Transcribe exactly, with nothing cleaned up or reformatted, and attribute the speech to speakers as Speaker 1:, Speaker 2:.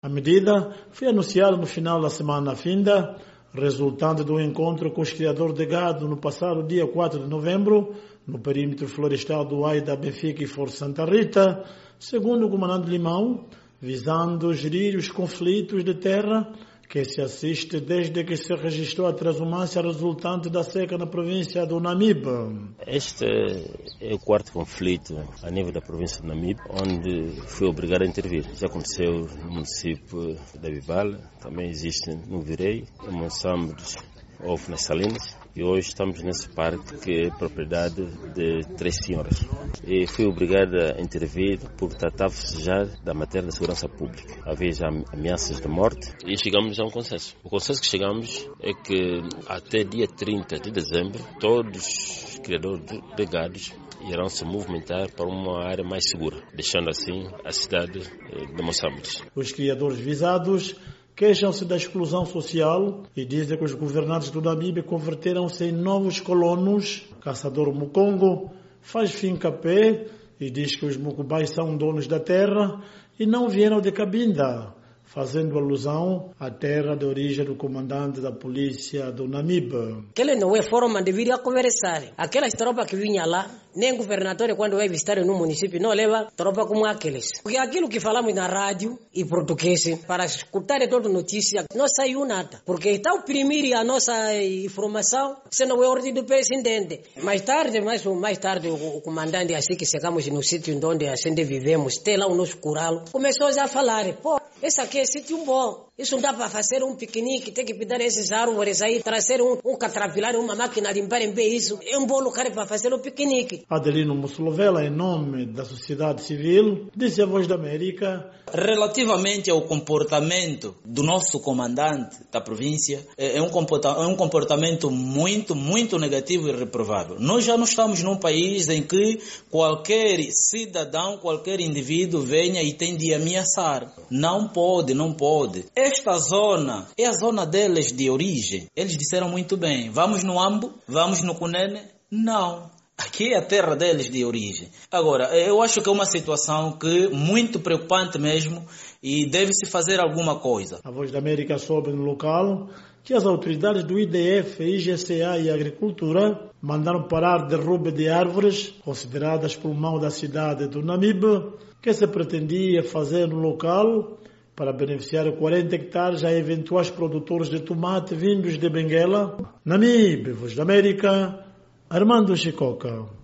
Speaker 1: A medida foi anunciada no final da semana finda, resultante do encontro com os criadores de gado no passado dia quatro de novembro, no perímetro florestal do Aida, Benfica e Força Santa Rita, segundo o comandante Limão, visando gerir os conflitos de terra que se assiste desde que se registrou a transumância resultante da seca na província do Namibe.
Speaker 2: Este é o quarto conflito a nível da província do Namibe, onde foi obrigado a intervir. Já aconteceu no município da Bibala, também existe no Virei, em Moçambique, houve nas Salinas, e hoje estamos nesse parque que é propriedade de três senhoras. E fui obrigado a intervir porque tratava-se já da matéria da segurança pública. Havia já ameaças de morte e chegamos a um consenso. O consenso que chegamos é que até dia trinta de dezembro todos os criadores de gados irão se movimentar para uma área mais segura, deixando assim a cidade de Moçambique.
Speaker 1: Os criadores visados queixam-se da exclusão social e dizem que os governantes do Namibe converteram-se em novos colonos. Caçador Mukongo faz finca a pé e diz que os mucubais são donos da terra e não vieram de Cabinda, fazendo alusão à terra de origem do comandante da polícia do Namibe.
Speaker 3: Aquela não é forma de vir a conversar. Aquelas tropas que vinham lá, nem governador quando vai visitar no município não leva tropa como aqueles. Porque aquilo que falamos na rádio e português, para escutar toda notícia, não saiu nada. Porque está a oprimir a nossa informação, se não é ordem do presidente. Mais tarde, mais, mais tarde, o, o comandante, assim que chegamos no sítio onde assim vivemos, tem lá o nosso curral, começou já a falar, pô, esse aqui é sítio bom. Isso não dá para fazer um piquenique, tem que pedir esses árvores aí, trazer um, um catrapilar, uma máquina de limpar em pé isso. É um bom lugar para fazer um piquenique.
Speaker 1: Adelino Mussolovela, em nome da sociedade civil, disse a Voz da América.
Speaker 4: Relativamente ao comportamento do nosso comandante da província, é um comportamento, é um comportamento muito, muito negativo e reprovável. Nós já não estamos num país em que qualquer cidadão, qualquer indivíduo venha e tem de ameaçar. Não pode, não pode. Esta zona é a zona deles de origem. Eles disseram muito bem, vamos no Ambo, vamos no Cunene. Não. Aqui é a terra deles de origem. Agora, eu acho que é uma situação que muito preocupante mesmo e deve-se fazer alguma coisa.
Speaker 1: A Voz da América soube no local que as autoridades do I D F, I G C A e Agricultura mandaram parar derrube de árvores consideradas pulmão da cidade do Namibe, que se pretendia fazer no local para beneficiar quarenta hectares a eventuais produtores de tomate vindos de Benguela. Namibe, Voz da América, Armando Chicoca.